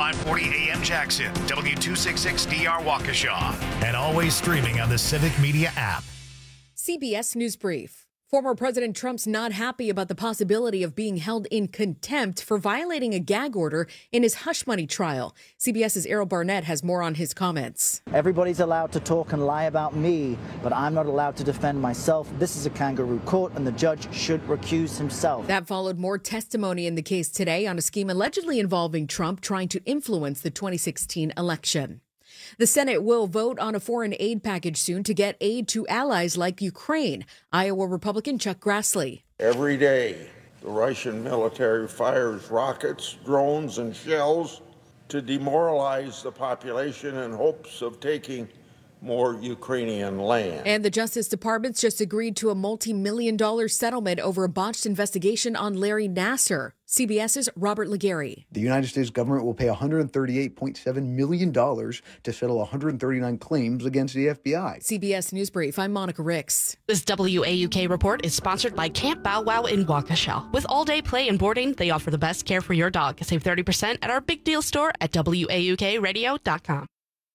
540 AM Jackson, W266DR Waukesha, and always streaming on the Civic Media app. CBS News Brief. Former President Trump's not happy about the possibility of being held in contempt for violating a gag order in his hush money trial. CBS's Errol Barnett has more on his comments. Everybody's allowed to talk and lie about me, but I'm not allowed to defend myself. This is a kangaroo court, and the judge should recuse himself. That followed more testimony in the case today on a scheme allegedly involving Trump trying to influence the 2016 election. The Senate will vote on a foreign aid package soon to get aid to allies like Ukraine. Iowa Republican Chuck Grassley. Every day, the Russian military fires rockets, drones, and shells to demoralize the population in hopes of taking more Ukrainian land. And the Justice Department's just agreed to a multi-million-dollar settlement over a botched investigation on Larry Nassar. CBS's Robert Legary. The United States government will pay $138.7 million to settle 139 claims against the FBI. CBS News Brief, I'm Monica Ricks. This WAUK report is sponsored by Camp Bow Wow in Waukesha. With all-day play and boarding, they offer the best care for your dog. Save 30% at our Big Deal store at WAUKradio.com.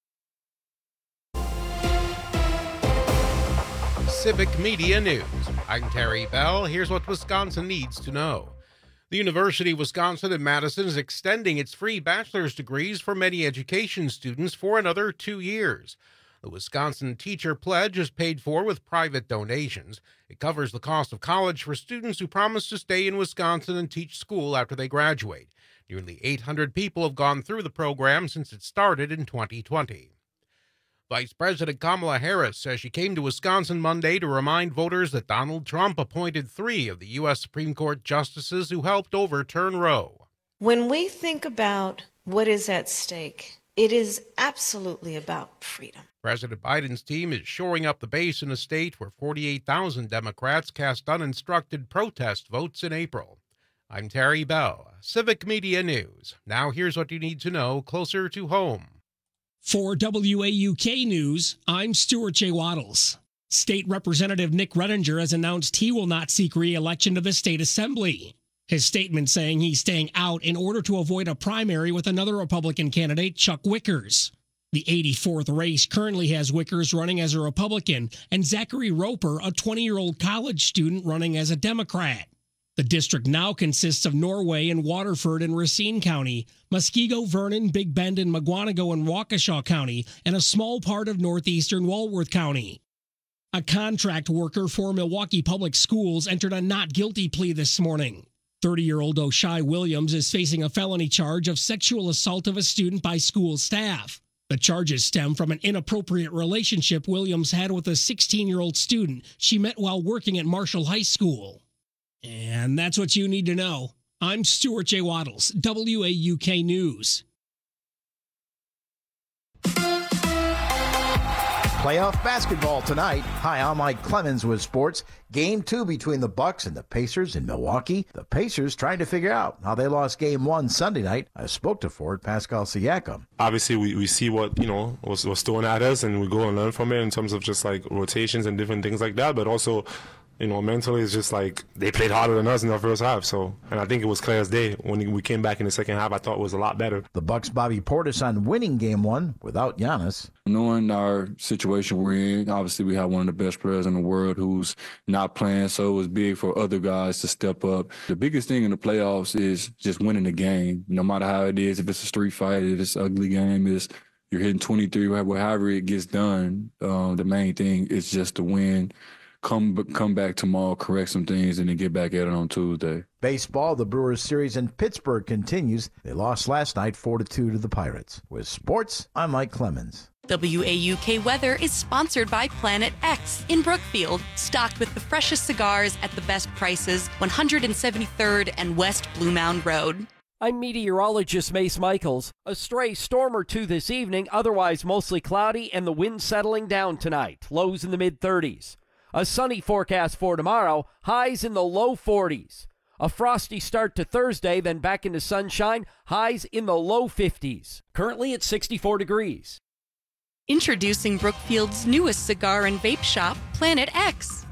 Civic Media News. I'm Terry Bell. Here's what Wisconsin needs to know. The University of Wisconsin in Madison is extending its free bachelor's degrees for many education students for another 2 years. The Wisconsin Teacher Pledge is paid for with private donations. It covers the cost of college for students who promise to stay in Wisconsin and teach school after they graduate. Nearly 800 people have gone through the program since it started in 2020. Vice President Kamala Harris says she came to Wisconsin Monday to remind voters that Donald Trump appointed 3 of the U.S. Supreme Court justices who helped overturn Roe. When we think about what is at stake, it is absolutely about freedom. President Biden's team is shoring up the base in a state where 48,000 Democrats cast uninstructed protest votes in April. I'm Terry Bell, Civic Media News. Now here's what you need to know closer to home. For WAUK News, I'm Stuart J. Waddles. State Representative Nick Redinger has announced he will not seek re-election to the state assembly. His statement saying he's staying out in order to avoid a primary with another Republican candidate, Chuck Wickers. The 84th race currently has Wickers running as a Republican and Zachary Roper, a 20-year-old college student, running as a Democrat. The district now consists of Norway and Waterford and Racine County, Muskego, Vernon, Big Bend, and Mukwonago and Waukesha County, and a small part of northeastern Walworth County. A contract worker for Milwaukee Public Schools entered a not guilty plea this morning. 30-year-old O'Shai Williams is facing a felony charge of sexual assault of a student by school staff. The charges stem from an inappropriate relationship Williams had with a 16-year-old student she met while working at Marshall High School. And that's what you need to know. I'm Stuart J. Waddles, WAUK News. Playoff basketball tonight. Hi, I'm Mike Clemens with sports. Game 2 between the Bucks and the Pacers in Milwaukee. The Pacers trying to figure out how they lost Game 1 Sunday night. I spoke to Ford Pascal Siakam. Obviously, we see what, was thrown at us, and we go and learn from it in terms of just like rotations and different things like that, but also mentally, it's just like they played harder than us in the first half. And I think it was clear as day when we came back in the second half. I thought it was a lot better. The Bucks' Bobby Portis on winning Game 1 without Giannis. Knowing our situation we're in, obviously we have one of the best players in the world who's not playing, so it was big for other guys to step up. The biggest thing in the playoffs is just winning the game, no matter how it is. If it's a street fight, if it's an ugly game, you're hitting 23, however it gets done. The main thing is just to win. Come back tomorrow, correct some things, and then get back at it on Tuesday. Baseball, the Brewers series in Pittsburgh continues. They lost last night 4-2 to the Pirates. With sports, I'm Mike Clemens. WAUK Weather is sponsored by Planet X in Brookfield, stocked with the freshest cigars at the best prices, 173rd and West Blue Mound Road. I'm meteorologist Mace Michaels. A stray storm or two this evening, otherwise mostly cloudy, and the wind settling down tonight, lows in the mid-30s. A sunny forecast for tomorrow, highs in the low 40s. A frosty start to Thursday, then back into sunshine, highs in the low 50s. Currently at 64 degrees. Introducing Brookfield's newest cigar and vape shop, Planet X.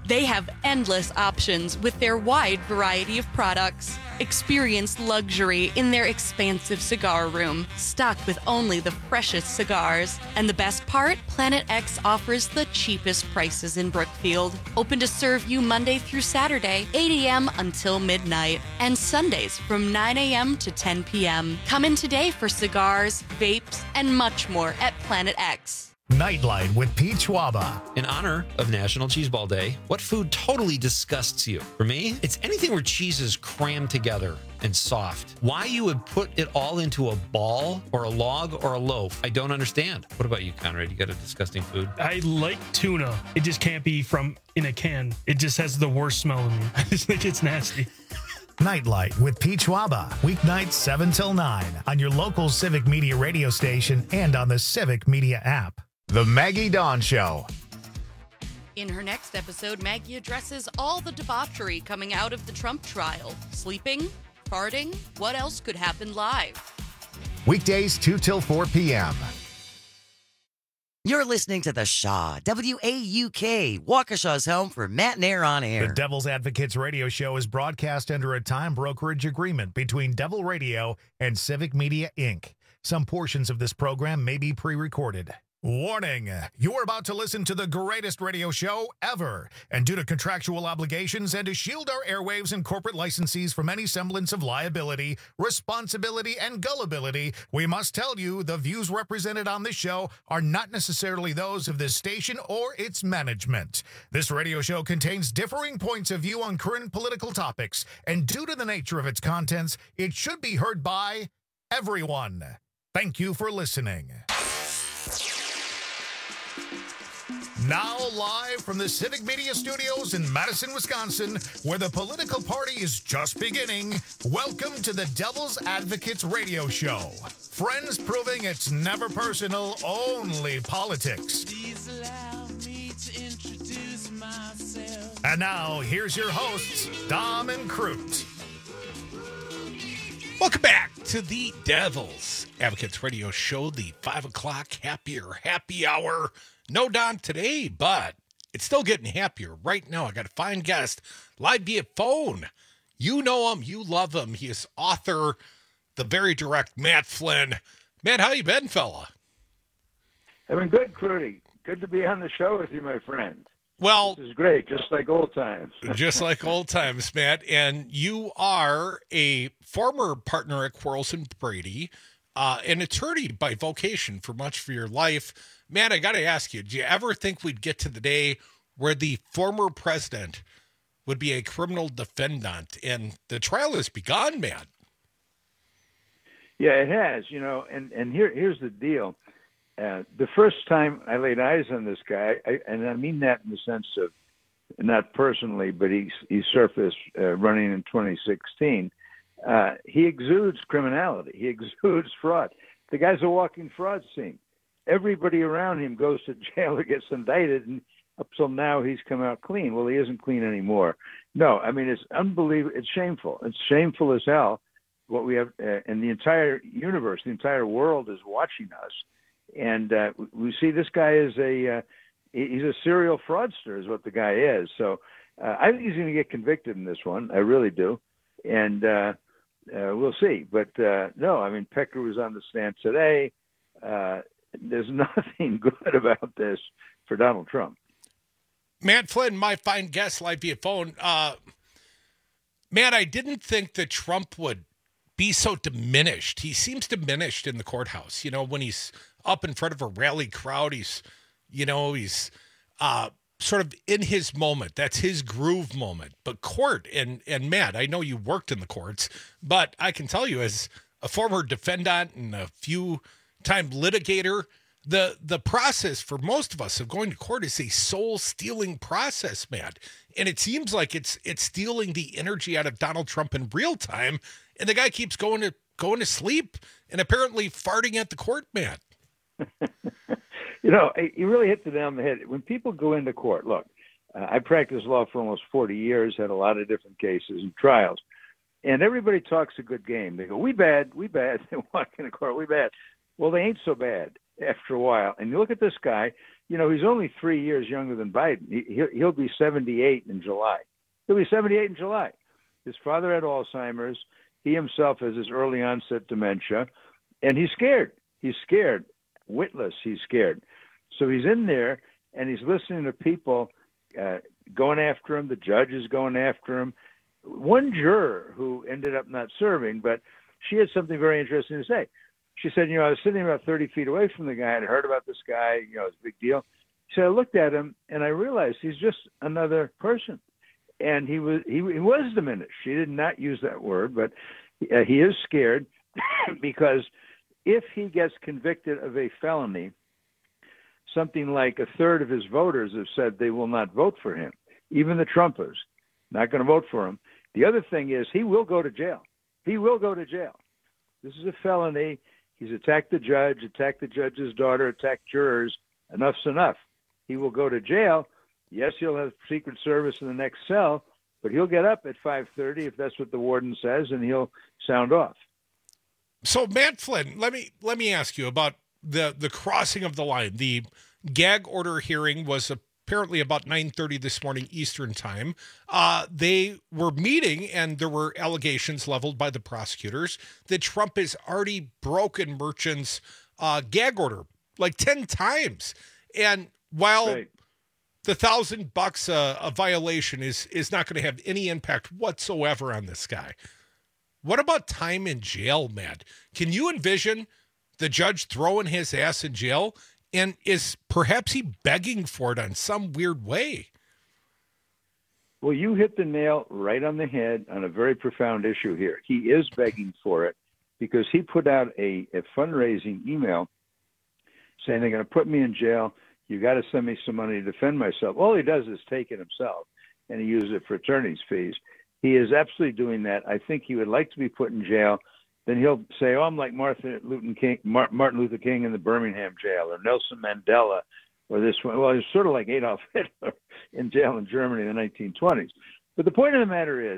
They have endless options with their wide variety of products. Experience luxury in their expansive cigar room, stocked with only the freshest cigars. And the best part? Planet X offers the cheapest prices in Brookfield. Open to serve you Monday through Saturday, 8 a.m. until midnight, and Sundays from 9 a.m. to 10 p.m. Come in today for cigars, vapes, and much more at Planet X. Nightlight with Pete Schwaba. In honor of National Cheeseball Day, what food totally disgusts you? For me, it's anything where cheese is crammed together and soft. Why you would put it all into a ball or a log or a loaf, I don't understand. What about you, Conrad? You got a disgusting food? I like tuna. It just can't be from in a can. It just has the worst smell to me. I just think it's nasty. Nightlight with Pete Schwaba. Weeknights 7 till 9 on your local Civic Media radio station and on the Civic Media app. The Maggie Dawn Show. In her next episode, Maggie addresses all the debauchery coming out of the Trump trial. Sleeping? Farting? What else could happen live? Weekdays 2 till 4 p.m. You're listening to The Shaw, WAUK, Waukesha's home for Matt and Air on Air. The Devil's Advocates radio show is broadcast under a time brokerage agreement between Devil Radio and Civic Media, Inc. Some portions of this program may be pre-recorded. Warning, you're about to listen to the greatest radio show ever. And due to contractual obligations and to shield our airwaves and corporate licensees from any semblance of liability, responsibility, and gullibility, we must tell you the views represented on this show are not necessarily those of this station or its management. This radio show contains differing points of view on current political topics, and due to the nature of its contents, it should be heard by everyone. Thank you for listening. Now live from the Civic Media Studios in Madison, Wisconsin, where the political party is just beginning, welcome to the Devil's Advocates radio show. Friends proving it's never personal, only politics. Please allow me to introduce myself. And now, here's your hosts, Dom and Crute. Welcome back to the Devil's Advocates radio show, the 5 o'clock happy hour. No Don today, but it's still getting happier. Right now, I got a fine guest live via phone. You know him. You love him. He is author, the very direct Matt Flynn. Matt, how you been, fella? I've been good, Crudy. Good to be on the show with you, my friend. Well, this is great, just like old times. Just like old times, Matt. And you are a former partner at Quarles and Brady, an attorney by vocation for much of your life. Matt, I got to ask you, do you ever think we'd get to the day where the former president would be a criminal defendant? And the trial has begun, Matt. Yeah, it has, you know, and here's the deal. The first time I laid eyes on this guy, and I mean that in the sense of not personally, but he surfaced running in 2016. He exudes criminality. He exudes fraud. The guy's a walking fraud scene. Everybody around him goes to jail or gets indicted, and up till now he's come out clean. Well, he isn't clean anymore. No, I mean, it's unbelievable. It's shameful. It's shameful as hell what we have, and the entire universe, the entire world is watching us. And we see this guy is he's a serial fraudster is what the guy is. So I think he's going to get convicted in this one. I really do. And we'll see. But no, I mean, Pecker was on the stand today. There's nothing good about this for Donald Trump. Matt Flynn, my fine guest live via phone. Matt, I didn't think that Trump would be so diminished. He seems diminished in the courthouse. You know, when he's up in front of a rally crowd, he's sort of in his moment. That's his groove moment. But court, and Matt, I know you worked in the courts, but I can tell you as a former defendant and a few-time litigator, the process for most of us of going to court is a soul-stealing process, Matt. And it seems like it's stealing the energy out of Donald Trump in real time, and the guy keeps going to sleep and apparently farting at the court, Matt. You know, you really hit the nail on the head. When people go into court, look, I practiced law for almost 40 years, had a lot of different cases and trials, and everybody talks a good game. They go, we bad. They walk into court, we bad. Well, they ain't so bad. after a while. And you look at this guy, you know, he's only 3 years younger than Biden. He'll be 78 in July. He'll be 78 in July. His father had Alzheimer's. He himself has his early onset dementia, and he's scared. He's scared. Witless, he's scared. So he's in there, and he's listening to people going after him. The judge is going after him. One juror who ended up not serving, but she had something very interesting to say. She said, you know, I was sitting about 30 feet away from the guy. I'd heard about this guy. You know, it's a big deal. She said, I looked at him, and I realized he's just another person. And he was diminished. She did not use that word, but he is scared because if he gets convicted of a felony, something like a third of his voters have said they will not vote for him. Even the Trumpers, not going to vote for him. The other thing is he will go to jail. He will go to jail. This is a felony. He's attacked the judge, attacked the judge's daughter, attacked jurors. Enough's enough. He will go to jail. Yes, he'll have Secret Service in the next cell, but he'll get up at 5:30 if that's what the warden says, and he'll sound off. So, Matt Flynn, let me ask you about the crossing of the line. The gag order hearing was apparently about 9:30 this morning Eastern time. They were meeting, and there were allegations leveled by the prosecutors that Trump has already broken Merchant's gag order like 10 times. And while the $1,000 a violation is not going to have any impact whatsoever on this guy, what about time in jail, Matt? Can you envision the judge throwing his ass in jail? And is perhaps he begging for it on some weird way? Well, you hit the nail right on the head on a very profound issue here. He is begging for it because he put out a fundraising email saying they're going to put me in jail. You got to send me some money to defend myself. All he does is take it himself, and he uses it for attorney's fees. He is absolutely doing that. I think he would like to be put in jail. Then he'll say, oh, I'm like Martin Luther King in the Birmingham jail, or Nelson Mandela, or this one. Well, he's sort of like Adolf Hitler in jail in Germany in the 1920s. But the point of the matter is,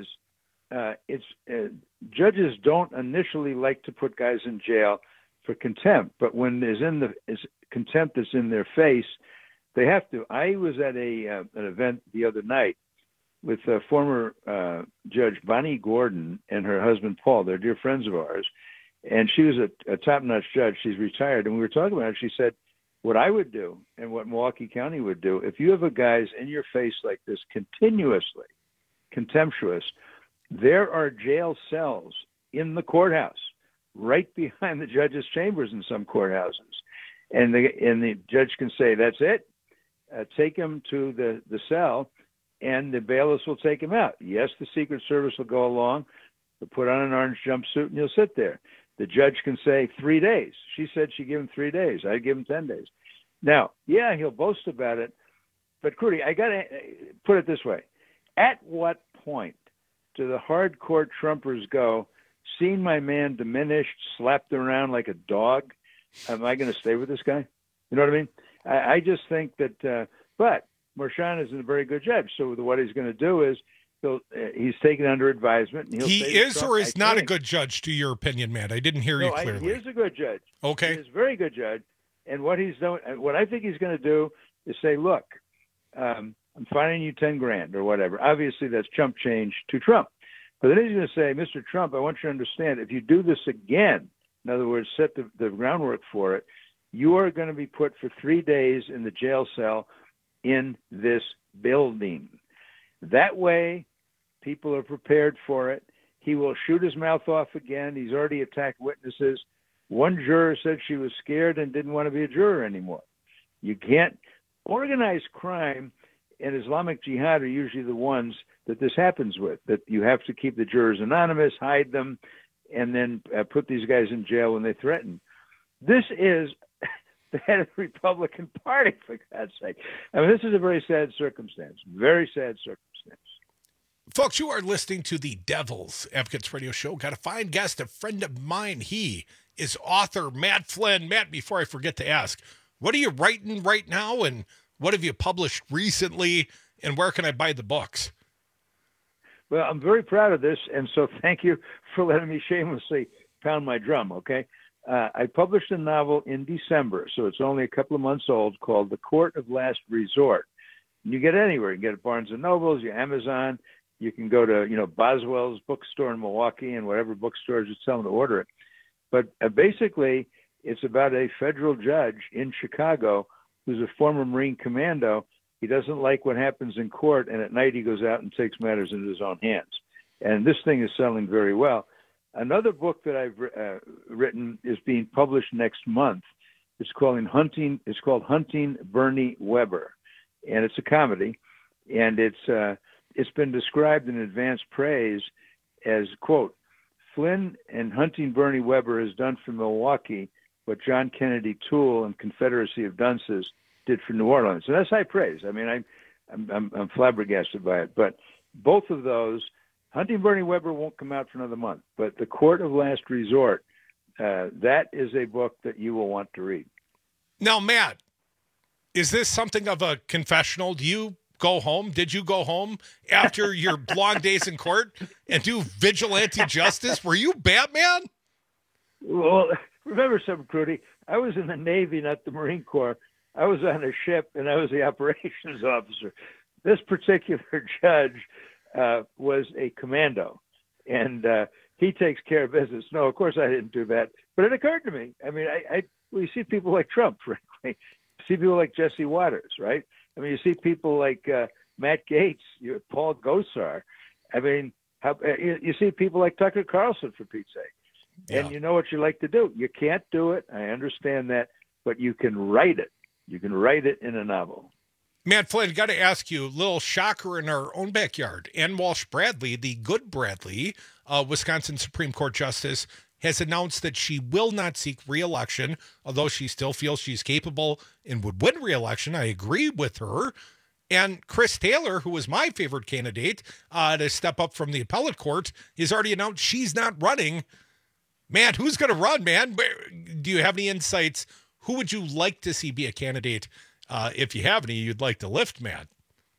judges don't initially like to put guys in jail for contempt, but when there's contempt that's in their face, they have to. I was at an event the other night with former Judge Bonnie Gordon and her husband Paul. They're dear friends of ours, and she was a top-notch judge. She's retired, and we were talking about it. She said, what I would do and what Milwaukee County would do, if you have a guy's in your face like this continuously, contemptuous, there are jail cells in the courthouse right behind the judge's chambers in some courthouses. And the judge can say, that's it, take him to the cell, and the bailiffs will take him out. Yes, the Secret Service will go along. They'll put on an orange jumpsuit, and he'll sit there. The judge can say 3 days. She said she'd give him 3 days. I'd give him 10 days. Now, yeah, he'll boast about it, but Crudy, I got to put it this way. At what point do the hardcore Trumpers go, seeing my man diminished, slapped around like a dog, am I going to stay with this guy? You know what I mean? I just think that, but Merchan is a very good judge. So what he's going to do is he's taken under advisement. And he is or is not a good judge, to your opinion, Matt? I didn't hear you clearly. He is a good judge. Okay. He is a very good judge. And what he's doing, what I think he's going to do is say, look, I'm fining you $10,000 or whatever. Obviously, that's chump change to Trump. But then he's going to say, Mr. Trump, I want you to understand, if you do this again, in other words, set the groundwork for it, you are going to be put for 3 days in the jail cell in this building. That way, people are prepared for it. He will shoot his mouth off again. He's already attacked witnesses. One juror said she was scared and didn't want to be a juror anymore. You can't. Organized crime and Islamic Jihad are usually the ones that this happens with, that you have to keep the jurors anonymous, hide them, and then put these guys in jail when they threaten. This is the head of the Republican Party, for God's sake. I mean, this is a very sad circumstance, very sad circumstance. Folks, you are listening to the Devil's Advocates Radio Show. Got a fine guest, a friend of mine. He is author Matt Flynn. Matt, before I forget to ask, what are you writing right now, and what have you published recently, and where can I buy the books? Well, I'm very proud of this, and so thank you for letting me shamelessly pound my drum, okay? I published a novel in December, so it's only a couple of months old, called The Court of Last Resort. And you get it anywhere. You can get it at Barnes & Noble's, your Amazon. You can go to, Boswell's bookstore in Milwaukee and whatever bookstores just tell them to order it. But basically, it's about a federal judge in Chicago who's a former Marine commando. He doesn't like what happens in court, and at night he goes out and takes matters into his own hands. And this thing is selling very well. Another book that I've written is being published next month. It's called Hunting Bernie Weber, and it's a comedy, and it's been described in advance praise as, quote, Flynn and Hunting Bernie Weber has done for Milwaukee what John Kennedy Toole and Confederacy of Dunces did for New Orleans. And that's high praise. I mean, I'm flabbergasted by it. But both of those, Hunting Bernie Weber won't come out for another month. But The Court of Last Resort, that is a book that you will want to read. Now, Matt, is this something of a confessional? Do you go home? Did you go home after your long days in court and do vigilante justice? Were you Batman? Well, remember something, Crudy. I was in the Navy, not the Marine Corps. I was on a ship, and I was the operations officer. This particular judge was a commando, and he takes care of business. No, of course I didn't do that. But it occurred to me. I mean, we see people like Trump, frankly. You see people like Jesse Waters, right? I mean, you see people like Matt Gaetz, Paul Gosar. I mean, you see people like Tucker Carlson, for Pete's sake. And you know what you like to do. You can't do it. I understand that. But you can write it. You can write it in a novel. Matt Flynn, got to ask you, a little shocker in our own backyard. Ann Walsh Bradley, the good Bradley, Wisconsin Supreme Court Justice, has announced that she will not seek re-election, although she still feels she's capable and would win re-election. I agree with her. And Chris Taylor, who was my favorite candidate to step up from the appellate court, has already announced she's not running. Man, who's going to run, man? Do you have any insights? Who would you like to see be a candidate? If you have any, you'd like to lift, Matt.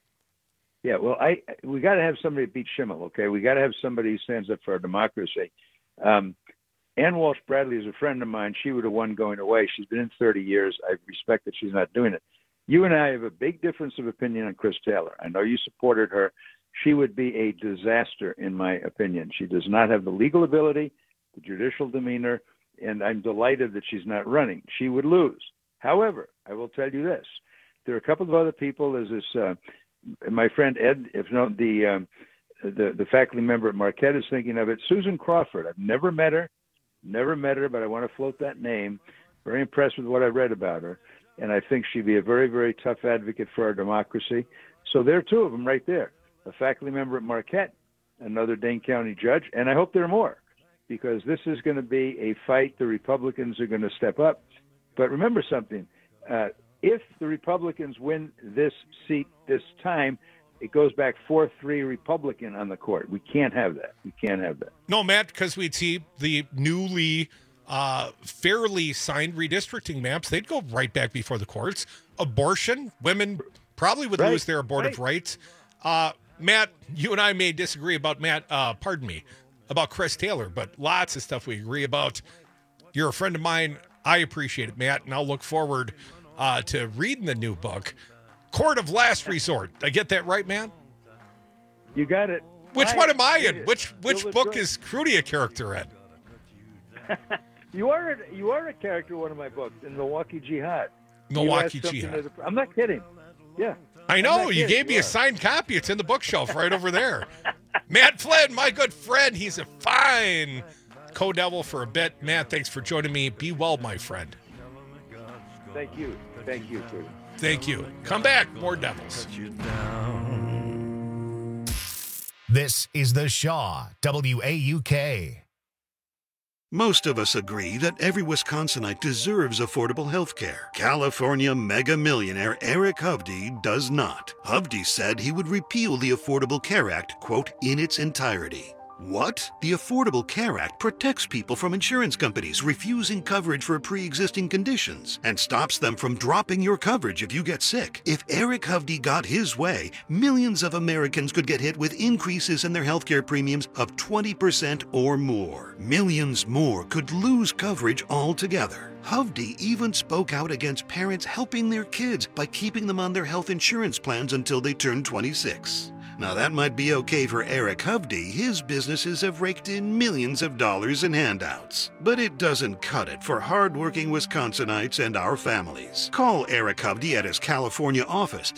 Yeah, well, we got to have somebody beat Schimmel, okay? We got to have somebody who stands up for our democracy. Ann Walsh Bradley is a friend of mine. She would have won going away. She's been in 30 years. I respect that she's not doing it. You and I have a big difference of opinion on Chris Taylor. I know you supported her. She would be a disaster, in my opinion. She does not have the legal ability, the judicial demeanor, and I'm delighted that she's not running. She would lose. However, I will tell you this. There are a couple of other people. There's this, my friend Ed, the faculty member at Marquette is thinking of it. Susan Crawford. I've never met her, but I want to float that name. Very impressed with what I read about her. And I think she'd be a very, very tough advocate for our democracy. So there are two of them right there. A faculty member at Marquette, another Dane County judge, and I hope there are more, because this is going to be a fight. The Republicans are going to step up. But remember something. If the Republicans win this seat this time, it goes back 4-3 Republican on the court. We can't have that. We can't have that. No, Matt, because we'd see the newly fairly signed redistricting maps. They'd go right back before the courts. Abortion, women probably would lose their abortive rights. Matt, you and I may disagree about about Chris Taylor, but lots of stuff we agree about. You're a friend of mine. I appreciate it, Matt, and I'll look forward to reading the new book, Court of Last Resort. Did I get that right, man? You got it. Which one am I in? Which book is Crudy a character in? You are a character in one of my books, in Milwaukee Jihad. Milwaukee Jihad. I'm not kidding. Yeah. I know. You gave me a signed copy. It's in the bookshelf right over there. Matt Flynn, my good friend. He's a fine co-devil for a bit. Matt, thanks for joining me. Be well, my friend. Thank you. Thank you, Crudy. Thank you. Come back. More devils. This is the Shaw WAUK. Most of us agree that every Wisconsinite deserves affordable health care. California mega millionaire Eric Hovde does not. Hovde said he would repeal the Affordable Care Act, quote, in its entirety. What? The Affordable Care Act protects people from insurance companies refusing coverage for pre-existing conditions and stops them from dropping your coverage if you get sick. If Eric Hovde got his way, millions of Americans could get hit with increases in their healthcare premiums of 20% or more. Millions more could lose coverage altogether. Hovde even spoke out against parents helping their kids by keeping them on their health insurance plans until they turn 26. Now that might be okay for Eric Hovde. His businesses have raked in millions of dollars in handouts. But it doesn't cut it for hardworking Wisconsinites and our families. Call Eric Hovde at his California office,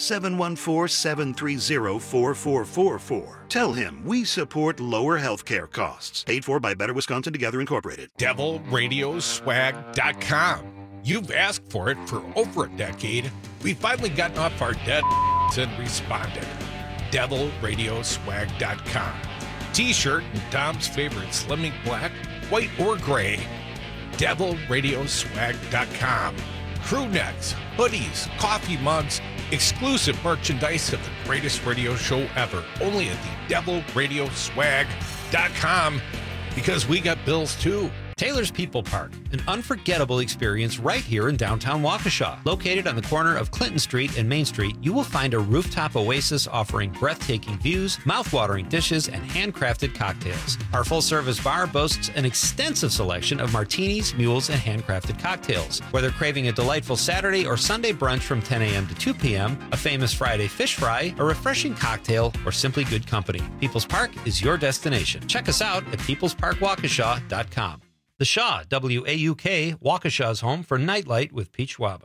714-730-4444. Tell him we support lower healthcare costs. Paid for by Better Wisconsin Together Incorporated. DevilRadioswag.com. You've asked for it for over a decade. We've finally gotten off our dead and responded. DevilRadioswag.com. T-shirt and Dom's favorite Slimming Black, white or gray. DevilRadioswag.com. Crew necks, hoodies, coffee mugs, exclusive merchandise of the greatest radio show ever. Only at the DevilRadioswag.com, because we got bills too. Taylor's People Park, an unforgettable experience right here in downtown Waukesha. Located on the corner of Clinton Street and Main Street, you will find a rooftop oasis offering breathtaking views, mouth-watering dishes, and handcrafted cocktails. Our full-service bar boasts an extensive selection of martinis, mules, and handcrafted cocktails. Whether craving a delightful Saturday or Sunday brunch from 10 a.m. to 2 p.m., a famous Friday fish fry, a refreshing cocktail, or simply good company, People's Park is your destination. Check us out at peoplesparkwaukesha.com. The Shaw, WAUK, Waukesha's home for Nightlight with Peach Waba.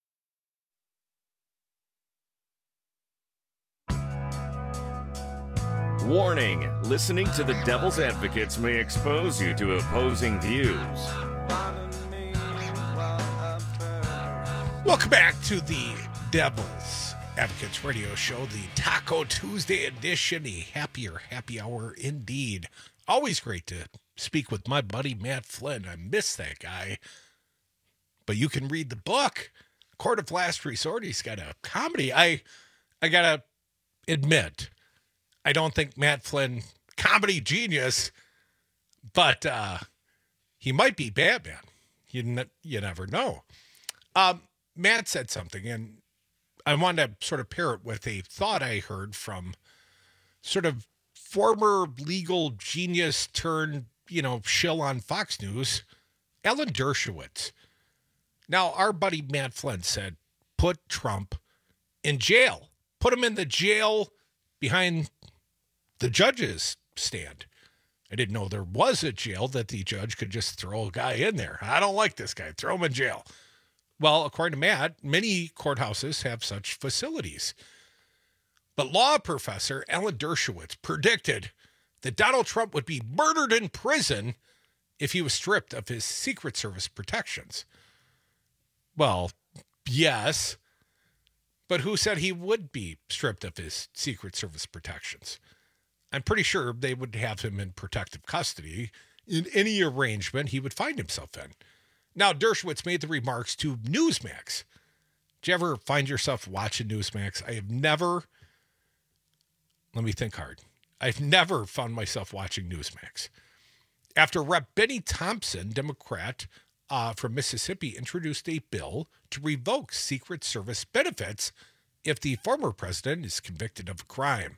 Warning, listening to the Devil's Advocates may expose you to opposing views. Welcome back to the Devil's Advocates radio show, the Taco Tuesday edition, the happier happy hour indeed. Always great to speak with my buddy Matt Flynn. I miss that guy. But you can read the book, Court of Last Resort. He's got a comedy. I gotta admit, I don't think Matt Flynn, comedy genius, but he might be Batman. You never know. Matt said something, and I wanted to sort of pair it with a thought I heard from sort of former legal genius turned, shill on Fox News, Alan Dershowitz. Now, our buddy Matt Flynn said, put Trump in jail. Put him in the jail behind the judge's stand. I didn't know there was a jail that the judge could just throw a guy in there. I don't like this guy. Throw him in jail. Well, according to Matt, many courthouses have such facilities. But law professor Alan Dershowitz predicted that Donald Trump would be murdered in prison if he was stripped of his Secret Service protections. Well, yes, but who said he would be stripped of his Secret Service protections? I'm pretty sure they would have him in protective custody in any arrangement he would find himself in. Now, Dershowitz made the remarks to Newsmax. Did you ever find yourself watching Newsmax? I have never, let me think hard. I've never found myself watching Newsmax. After Rep. Benny Thompson, Democrat from Mississippi, introduced a bill to revoke Secret Service benefits if the former president is convicted of a crime.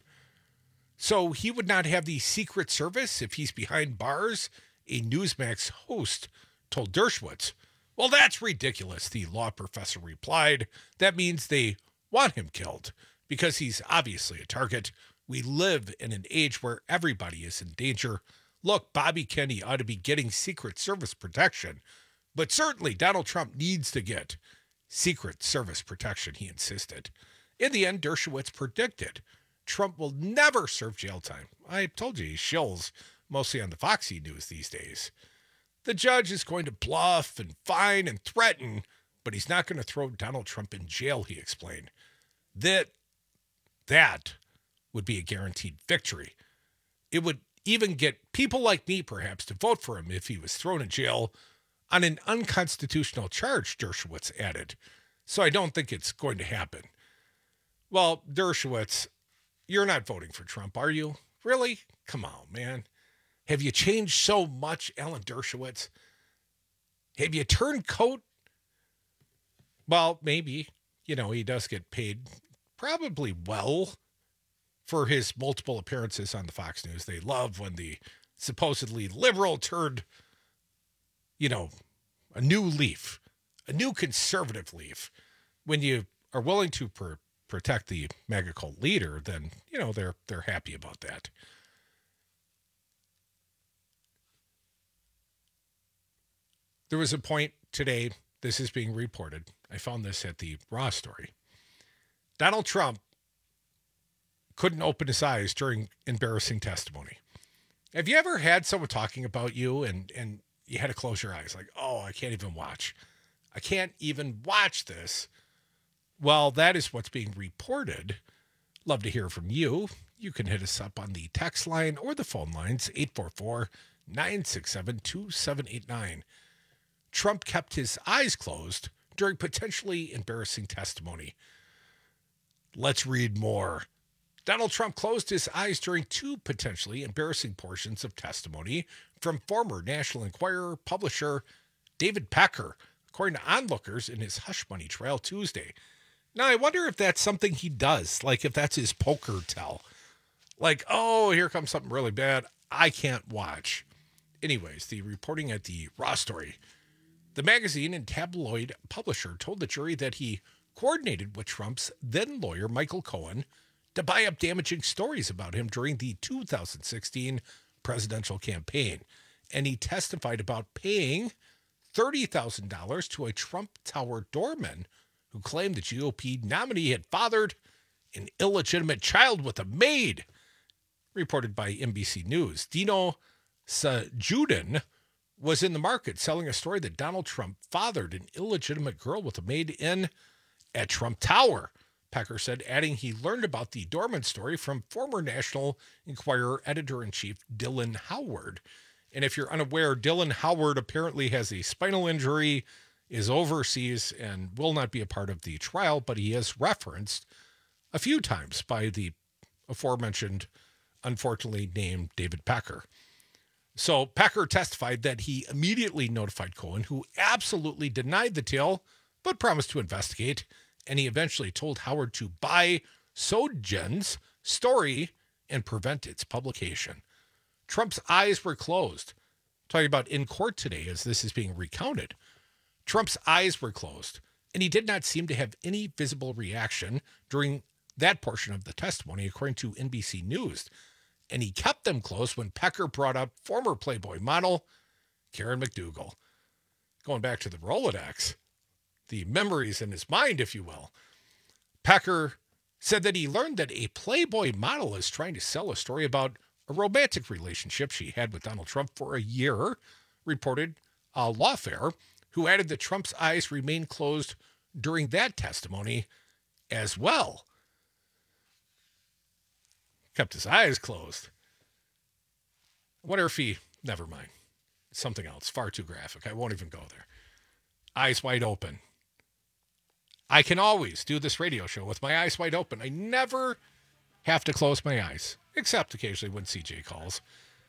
So he would not have the Secret Service if he's behind bars, a Newsmax host told Dershowitz. Well, that's ridiculous, the law professor replied. That means they want him killed because he's obviously a target. We live in an age where everybody is in danger. Look, Bobby Kennedy ought to be getting Secret Service protection, but certainly Donald Trump needs to get Secret Service protection, he insisted. In the end, Dershowitz predicted Trump will never serve jail time. I told you he shills mostly on the Foxy News these days. The judge is going to bluff and fine and threaten, but he's not going to throw Donald Trump in jail, he explained. That would be a guaranteed victory. It would even get people like me, perhaps, to vote for him if he was thrown in jail on an unconstitutional charge, Dershowitz added. So I don't think it's going to happen. Well, Dershowitz, you're not voting for Trump, are you? Really? Come on, man. Have you changed so much, Alan Dershowitz? Have you turned coat? Well, maybe. You know, he does get paid probably well for his multiple appearances on the Fox News. They love when the supposedly liberal turned, you know, a new leaf, a new conservative leaf. When you are willing to protect the MAGA cult leader, then, you know, they're happy about that. There was a point today, this is being reported. I found this at the Raw story. Donald Trump couldn't open his eyes during embarrassing testimony. Have you ever had someone talking about you and you had to close your eyes? Like, oh, I can't even watch. I can't even watch this. Well, that is what's being reported. Love to hear from you. You can hit us up on the text line or the phone lines, 844-967-2789. Trump kept his eyes closed during potentially embarrassing testimony. Let's read more. Donald Trump closed his eyes during two potentially embarrassing portions of testimony from former National Enquirer publisher David Pecker, according to onlookers in his hush money trial Tuesday. Now, I wonder if that's something he does, like if that's his poker tell. Like, oh, here comes something really bad. I can't watch. Anyways, the reporting at the Raw story. The magazine and tabloid publisher told the jury that he coordinated with Trump's then lawyer, Michael Cohen, to buy up damaging stories about him during the 2016 presidential campaign. And he testified about paying $30,000 to a Trump Tower doorman who claimed the GOP nominee had fathered an illegitimate child with a maid. Reported by NBC News. Dino Sajudin was in the market selling a story that Donald Trump fathered an illegitimate girl with a maid at Trump Tower. Pecker said, adding he learned about the doorman story from former National Enquirer editor-in-chief Dylan Howard. And if you're unaware, Dylan Howard apparently has a spinal injury, is overseas, and will not be a part of the trial, but he is referenced a few times by the aforementioned, unfortunately named David Pecker. So Pecker testified that he immediately notified Cohen, who absolutely denied the tale, but promised to investigate. And he eventually told Howard to buy Sojin's story and prevent its publication. Trump's eyes were closed. Talking about in court today as this is being recounted. Trump's eyes were closed, and he did not seem to have any visible reaction during that portion of the testimony, according to NBC News. And he kept them closed when Pecker brought up former Playboy model Karen McDougal. Going back to the Rolodex, the memories in his mind, if you will. Pecker said that he learned that a Playboy model is trying to sell a story about a romantic relationship she had with Donald Trump for a year, reported Lawfare, who added that Trump's eyes remained closed during that testimony as well. Kept his eyes closed. I wonder if he... Never mind. Something else. Far too graphic. I won't even go there. Eyes wide open. I can always do this radio show with my eyes wide open. I never have to close my eyes, except occasionally when CJ calls.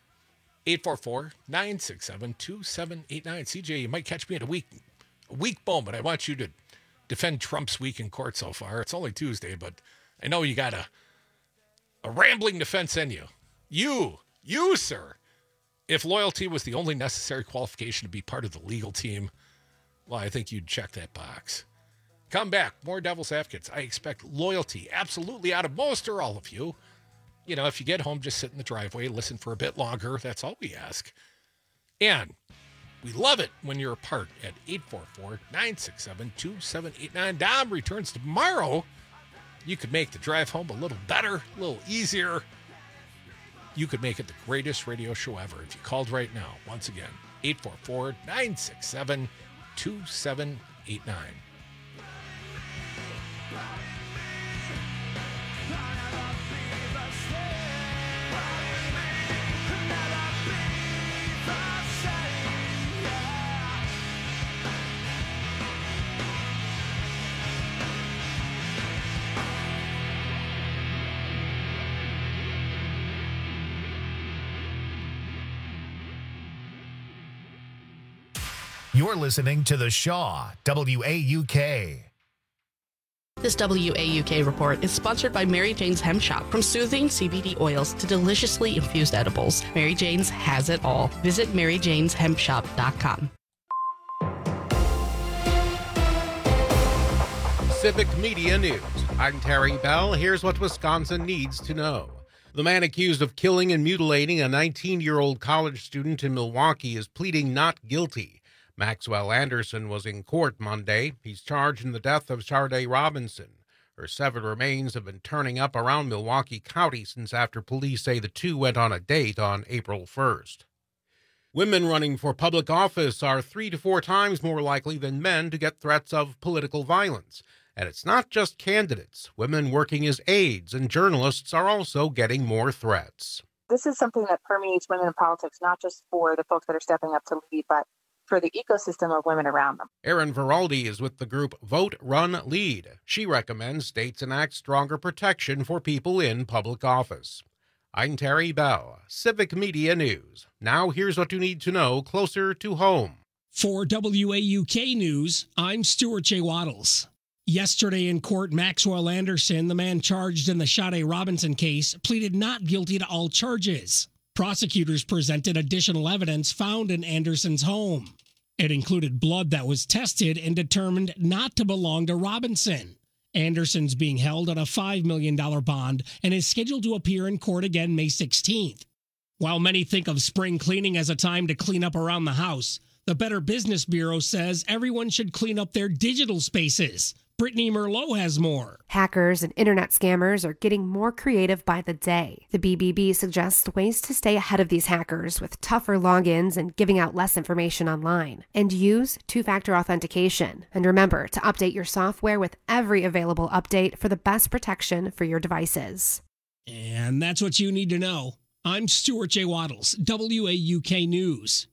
844-967-2789. CJ, you might catch me at a weak moment. I want you to defend Trump's week in court so far. It's only Tuesday, but I know you got a rambling defense in you. You, sir. If loyalty was the only necessary qualification to be part of the legal team, well, I think you'd check that box. Come back. More Devil's Advocates. I expect loyalty absolutely out of most or all of you. You know, if you get home, just sit in the driveway, listen for a bit longer. That's all we ask. And we love it when you're a part at 844-967-2789. Dom returns tomorrow. You could make the drive home a little better, a little easier. You could make it the greatest radio show ever if you called right now. Once again, 844-967-2789. You're listening to The Shaw, WAUK. This WAUK report is sponsored by Mary Jane's Hemp Shop. From soothing CBD oils to deliciously infused edibles, Mary Jane's has it all. Visit MaryJane'sHempShop.com. Civic Media News. I'm Terry Bell. Here's what Wisconsin needs to know. The man accused of killing and mutilating a 19-year-old college student in Milwaukee is pleading not guilty. Maxwell Anderson was in court Monday. He's charged in the death of Sharday Robinson. Her severed remains have been turning up around Milwaukee County since after police say the two went on a date on April 1st. Women running for public office are 3 to 4 times more likely than men to get threats of political violence. And it's not just candidates. Women working as aides and journalists are also getting more threats. This is something that permeates women in politics, not just for the folks that are stepping up to lead, but for the ecosystem of women around them. Erin Veraldi is with the group Vote, Run, Lead. She recommends states enact stronger protection for people in public office. I'm Terry Bell, Civic Media News. Now here's what you need to know closer to home. For WAUK News, I'm Stuart J. Waddles. Yesterday in court, Maxwell Anderson, the man charged in the Sharday Robinson case, pleaded not guilty to all charges. Prosecutors presented additional evidence found in Anderson's home. It included blood that was tested and determined not to belong to Robinson. Anderson's being held on a $5 million bond and is scheduled to appear in court again May 16th. While many think of spring cleaning as a time to clean up around the house, the Better Business Bureau says everyone should clean up their digital spaces. Brittany Merlot has more. Hackers and internet scammers are getting more creative by the day. The BBB suggests ways to stay ahead of these hackers with tougher logins and giving out less information online. And use two-factor authentication. And remember to update your software with every available update for the best protection for your devices. And that's what you need to know. I'm Stuart J. Waddles, WAUK News.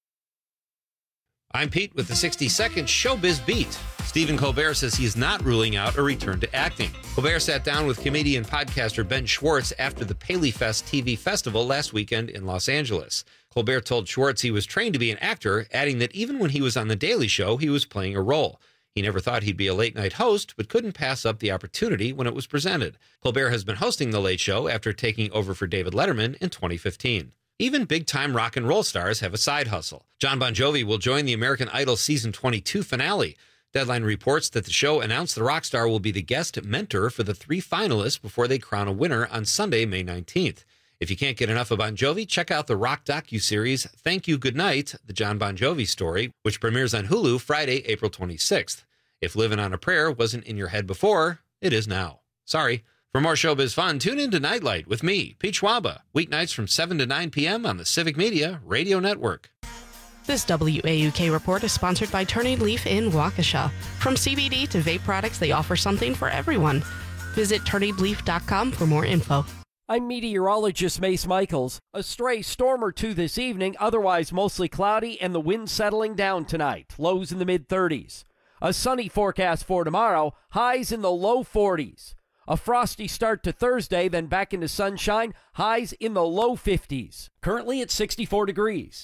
I'm Pete with the 60-second Showbiz Beat. Stephen Colbert says he is not ruling out a return to acting. Colbert sat down with comedian podcaster Ben Schwartz after the Paley Fest TV festival last weekend in Los Angeles. Colbert told Schwartz he was trained to be an actor, adding that even when he was on The Daily Show, he was playing a role. He never thought he'd be a late-night host, but couldn't pass up the opportunity when it was presented. Colbert has been hosting The Late Show after taking over for David Letterman in 2015. Even big-time rock and roll stars have a side hustle. Jon Bon Jovi will join the American Idol Season 22 finale. Deadline reports that the show announced the rock star will be the guest mentor for the 3 finalists before they crown a winner on Sunday, May 19th. If you can't get enough of Bon Jovi, check out the rock docuseries Thank You Goodnight, the Jon Bon Jovi story, which premieres on Hulu Friday, April 26th. If Livin' on a Prayer wasn't in your head before, it is now. Sorry. For more showbiz fun, tune in to Nightlight with me, Pete Schwaba, weeknights from 7 to 9 p.m. on the Civic Media Radio Network. This WAUK report is sponsored by Turning Leaf in Waukesha. From CBD to vape products, they offer something for everyone. Visit turningleaf.com for more info. I'm meteorologist Mace Michaels. A stray storm or two this evening, otherwise mostly cloudy, and the wind settling down tonight. Lows in the mid-30s. A sunny forecast for tomorrow, highs in the low 40s. A frosty start to Thursday, then back into sunshine, highs in the low 50s. Currently at 64 degrees.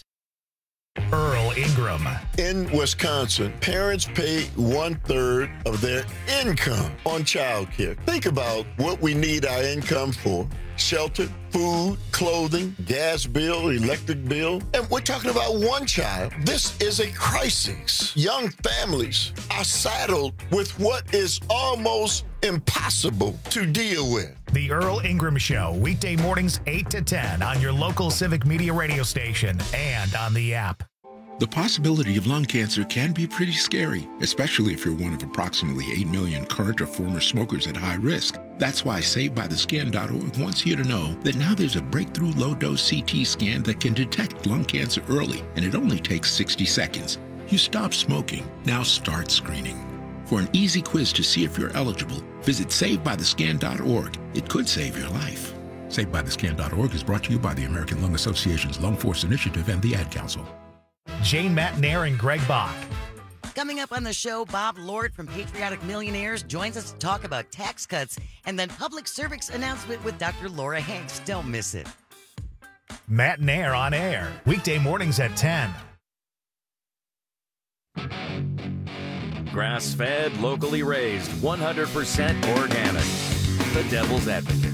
Earl Ingram. In Wisconsin, parents pay 1/3 of their income on childcare. Think about what we need our income for. Shelter, food, clothing, gas bill, electric bill. And we're talking about one child. This is a crisis. Young families are saddled with what is almost impossible to deal with. The Earl Ingram Show, weekday mornings 8 to 10 on your local Civic Media radio station and on the app. The possibility of lung cancer can be pretty scary, especially if you're one of approximately 8 million current or former smokers at high risk. That's why SaveByTheScan.org wants you to know that now there's a breakthrough low-dose CT scan that can detect lung cancer early, and it only takes 60 seconds. You stop smoking, now start screening. For an easy quiz to see if you're eligible, visit SaveByTheScan.org. It could save your life. SaveByTheScan.org is brought to you by the American Lung Association's Lung Force Initiative and the Ad Council. Jane Matnair and Greg Bach. Coming up on the show, Bob Lord from Patriotic Millionaires joins us to talk about tax cuts and then public service announcement with Dr. Laura Hanks. Don't miss it. Matnair on air, weekday mornings at 10. Grass-fed, locally raised, 100% organic. The Devil's Advocate.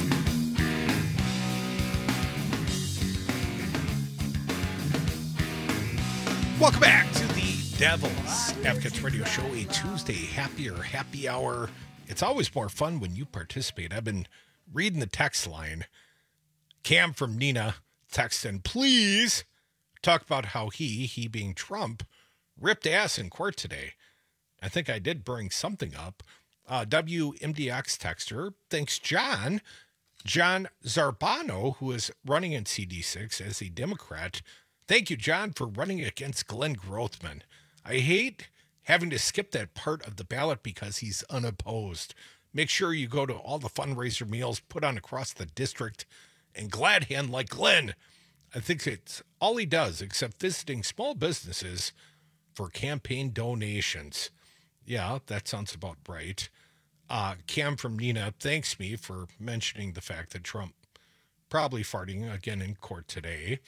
Welcome back to the Devil's Advocates Radio Show, a Tuesday happy hour. It's always more fun when you participate. I've been reading the text line. Cam from Neenah texting, please talk about how he being Trump, ripped ass in court today. I think I did bring something up. WMDX texter thanks John Zarbano, who is running in CD6 as a Democrat. Thank you, John, for running against Glenn Grothman. I hate having to skip that part of the ballot because he's unopposed. Make sure you go to all the fundraiser meals put on across the district and glad hand like Glenn. I think it's all he does except visiting small businesses for campaign donations. Yeah, that sounds about right. Cam from Neenah thanks me for mentioning the fact that Trump probably farting again in court today.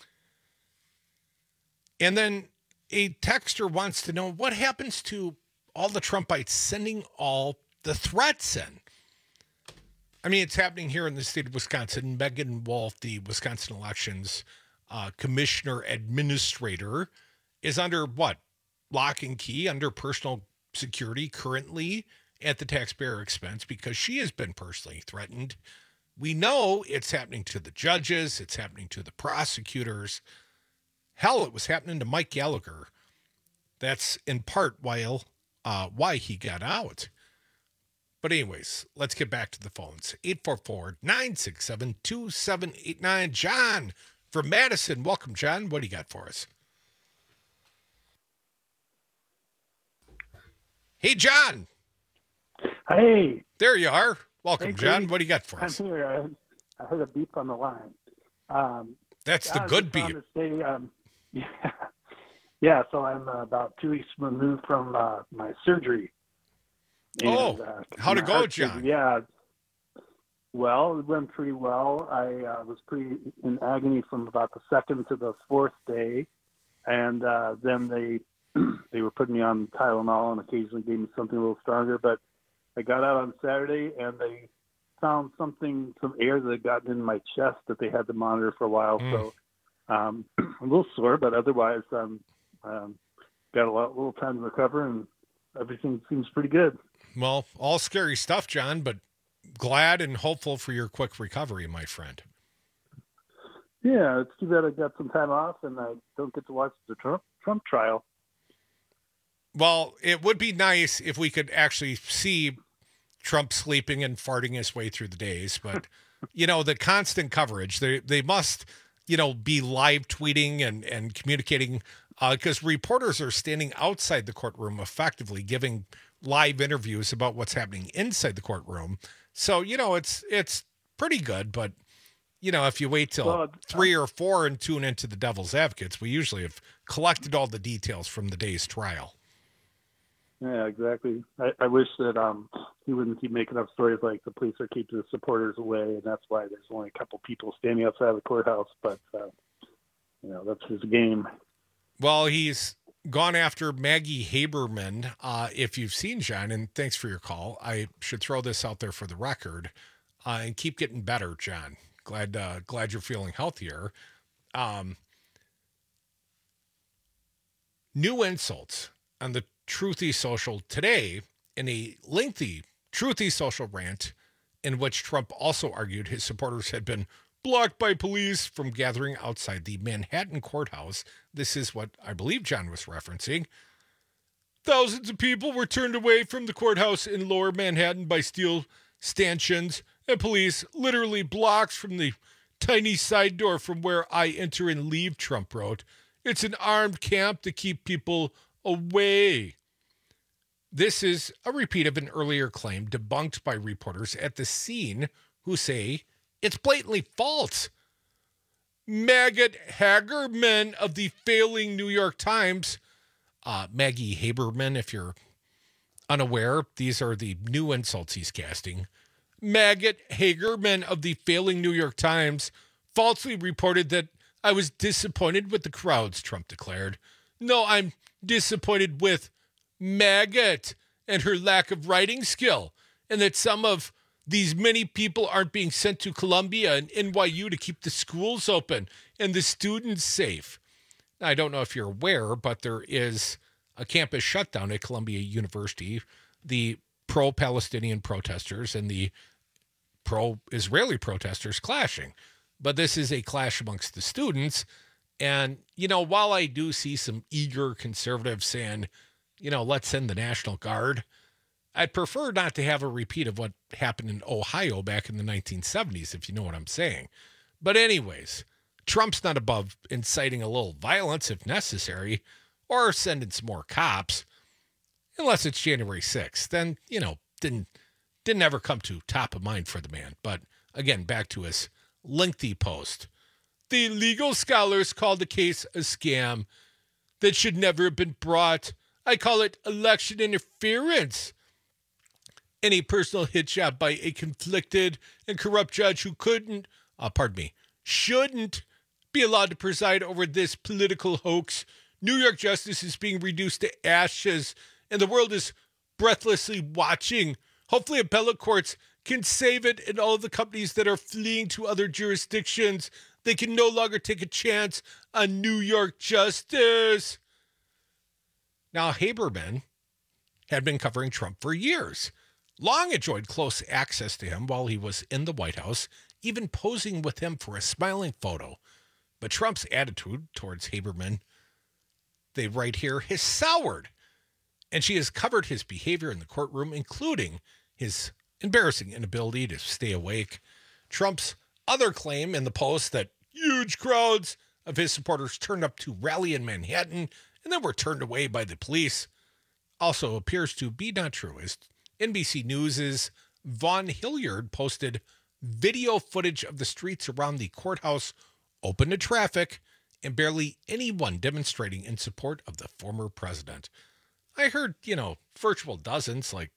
And then a texter wants to know what happens to all the Trumpites sending all the threats in. I mean, it's happening here in the state of Wisconsin. Megan Wolf, the Wisconsin Elections Commissioner Administrator, is under what? Lock and key, under personal security currently at the taxpayer expense because she has been personally threatened. We know it's happening to the judges. It's happening to the prosecutors. Hell, it was happening to Mike Gallagher. That's in part why he got out. But anyways, let's get back to the phones. 844-967-2789. John from Madison. Welcome, John. What do you got for us? Hey, John. Hey. There you are. Welcome, hey, John. What do you got for us? I'm here. I heard a beep on the line. That's the good beep. Yeah, so I'm about 2 weeks removed from my surgery. And, how'd it go, John? Yeah. Well, it went pretty well. I was pretty in agony from about the second to the fourth day. And then they were putting me on Tylenol and occasionally gave me something a little stronger. But I got out on Saturday and they found some air that had gotten in my chest that they had to monitor for a while. So a little sore, but otherwise got a little time to recover and everything seems pretty good. Well, all scary stuff, John, but glad and hopeful for your quick recovery, my friend. Yeah, it's too bad I got some time off and I don't get to watch the Trump trial. Well, it would be nice if we could actually see Trump sleeping and farting his way through the days, but the constant coverage, they must, be live tweeting and communicating because reporters are standing outside the courtroom effectively giving live interviews about what's happening inside the courtroom. So, it's pretty good, but if you wait till 3 or 4 and tune into the Devil's Advocates, we usually have collected all the details from the day's trial. Yeah, exactly. I wish that he wouldn't keep making up stories like the police are keeping the supporters away, and that's why there's only a couple people standing outside the courthouse. But that's his game. Well, he's gone after Maggie Haberman. If you've seen John, and thanks for your call. I should throw this out there for the record, and keep getting better, John. Glad you're feeling healthier. New insults on the Truthy Social today in a lengthy Truthy Social rant in which Trump also argued his supporters had been blocked by police from gathering outside the Manhattan courthouse. This is what I believe John was referencing. Thousands of people were turned away from the courthouse in lower Manhattan by steel stanchions and police literally blocks from the tiny side door from where I enter and leave, Trump wrote. It's an armed camp to keep people away. This is a repeat of an earlier claim debunked by reporters at the scene who say it's blatantly false. Maggot Hagerman of the failing New York Times, Maggie Haberman, if you're unaware, these are the new insults he's casting. Maggot Hagerman of the failing New York Times falsely reported that I was disappointed with the crowds, Trump declared. No, I'm disappointed with maggot and her lack of writing skill, and that some of these many people aren't being sent to Columbia and NYU to keep the schools open and the students safe. Now, I don't know if you're aware, but there is a campus shutdown at Columbia University. The pro-Palestinian protesters and the pro-Israeli protesters clashing. But this is a clash amongst the students. And, while I do see some eager conservatives saying, let's send the National Guard, I'd prefer not to have a repeat of what happened in Ohio back in the 1970s, if you know what I'm saying. But anyways, Trump's not above inciting a little violence if necessary, or sending some more cops, unless it's January 6th. Then, didn't ever come to top of mind for the man. But again, back to his lengthy post. The legal scholars called the case a scam that should never have been brought. I call it election interference. Any personal hit job by a conflicted and corrupt judge who shouldn't be allowed to preside over this political hoax. New York justice is being reduced to ashes, and the world is breathlessly watching. Hopefully appellate courts can save it, and all of the companies that are fleeing to other jurisdictions, they can no longer take a chance on New York justice. Now, Haberman had been covering Trump for years. Long enjoyed close access to him while he was in the White House, even posing with him for a smiling photo. But Trump's attitude towards Haberman, they write here, has soured. And she has covered his behavior in the courtroom, including his embarrassing inability to stay awake. Trump's other claim in the Post that huge crowds of his supporters turned up to rally in Manhattan and then were turned away by the police also appears to be not true, as NBC News' Vaughn Hilliard posted video footage of the streets around the courthouse open to traffic and barely anyone demonstrating in support of the former president. I heard, virtual dozens, like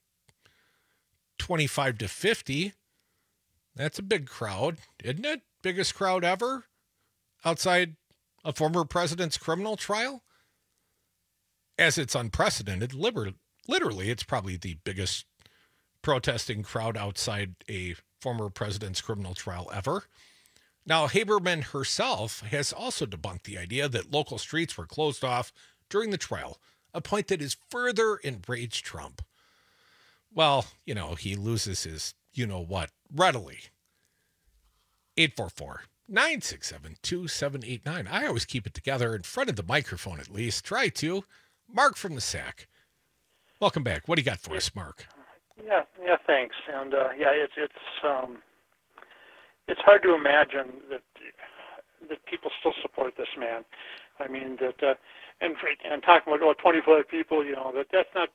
25 to 50. That's a big crowd, isn't it? Biggest crowd ever outside a former president's criminal trial? As it's unprecedented, literally, it's probably the biggest protesting crowd outside a former president's criminal trial ever. Now, Haberman herself has also debunked the idea that local streets were closed off during the trial, a point that has further enraged Trump. Well, he loses his you-know-what readily. 844-967-2789. I always keep it together in front of the microphone at least. Try to. Mark from the Sac. Welcome back. What do you got for us, Mark? Yeah, thanks. And it's hard to imagine that people still support this man. I mean that, and talking about 25 people, that's not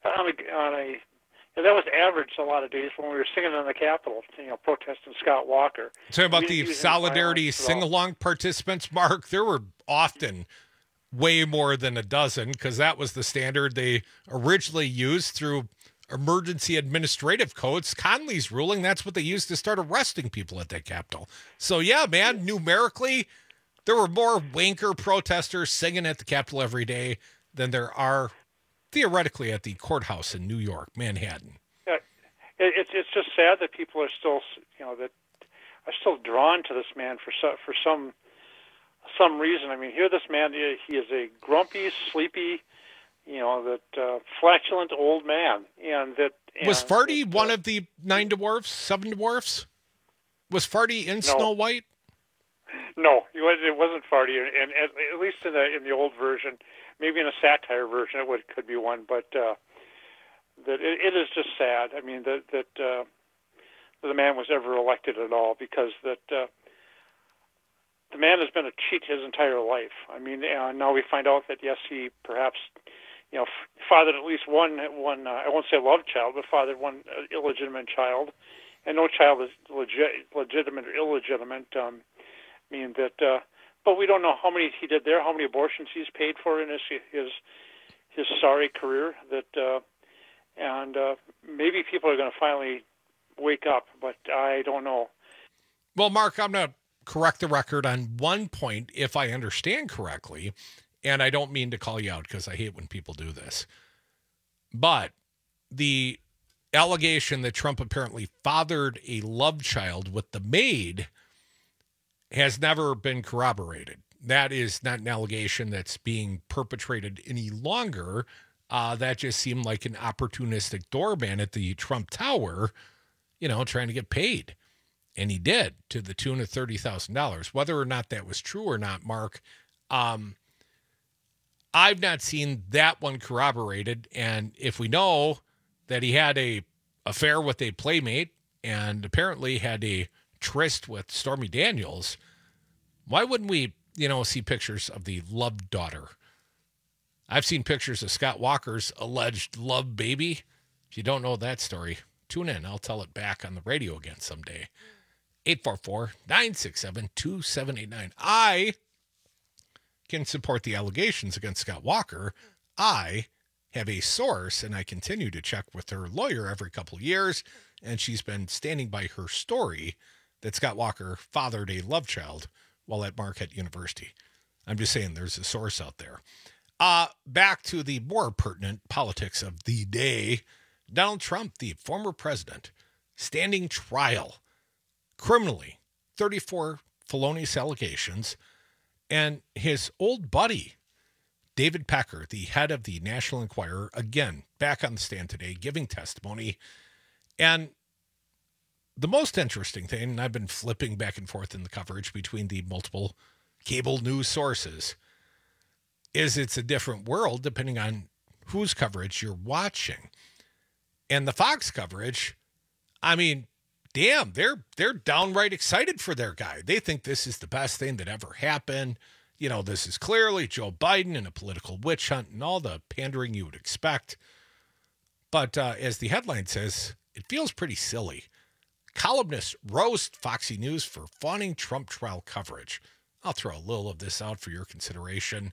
that was average a lot of days when we were singing in the Capitol, protesting Scott Walker. Talking about the Solidarity sing-along participants, Mark, there were often way more than a dozen, because that was the standard they originally used through emergency administrative codes. Conley's ruling, that's what they used to start arresting people at that Capitol. So yeah, man, numerically, there were more wanker protesters singing at the Capitol every day than there are theoretically at the courthouse in New York, Manhattan. Yeah, it's just sad that people are still, that are still drawn to this man for some reason. I mean, here this man, he is a grumpy, sleepy, flatulent old man. Was Farty one of the 7 dwarfs? Was Farty in Snow White? No, it wasn't Farty, and at least in the old version. Maybe in a satire version, it could be one, but that it is just sad. I mean that the man was ever elected at all, because the man has been a cheat his entire life. I mean, now we find out that yes, he perhaps fathered at least one I won't say love child, but fathered one illegitimate child, and no child is legitimate or illegitimate. But we don't know how many he did there, how many abortions he's paid for in his sorry career. And maybe people are going to finally wake up, but I don't know. Well, Mark, I'm going to correct the record on one point, if I understand correctly, and I don't mean to call you out because I hate when people do this. But the allegation that Trump apparently fathered a love child with the maid has never been corroborated. That is not an allegation that's being perpetrated any longer. That just seemed like an opportunistic doorman at the Trump Tower, trying to get paid. And he did, to the tune of $30,000. Whether or not that was true or not, Mark, I've not seen that one corroborated. And if we know that he had a affair with a playmate and apparently had a tryst with Stormy Daniels, why wouldn't we, see pictures of the love daughter? I've seen pictures of Scott Walker's alleged love baby. If you don't know that story, tune in. I'll tell it back on the radio again someday. 844-967-2789. I can support the allegations against Scott Walker. I have a source, and I continue to check with her lawyer every couple of years, and she's been standing by her story that Scott Walker fathered a love child while at Marquette University. I'm just saying there's a source out there. Back to the more pertinent politics of the day. Donald Trump, the former president, standing trial criminally, 34 felonious allegations, and his old buddy, David Pecker, the head of the National Enquirer, again, back on the stand today, giving testimony. And the most interesting thing, and I've been flipping back and forth in the coverage between the multiple cable news sources, is it's a different world depending on whose coverage you're watching. And the Fox coverage, I mean, damn, they're downright excited for their guy. They think this is the best thing that ever happened. This is clearly Joe Biden in a political witch hunt and all the pandering you would expect. But as the headline says, it feels pretty silly. Columnists roast Foxy News for fawning Trump trial coverage. I'll throw a little of this out for your consideration.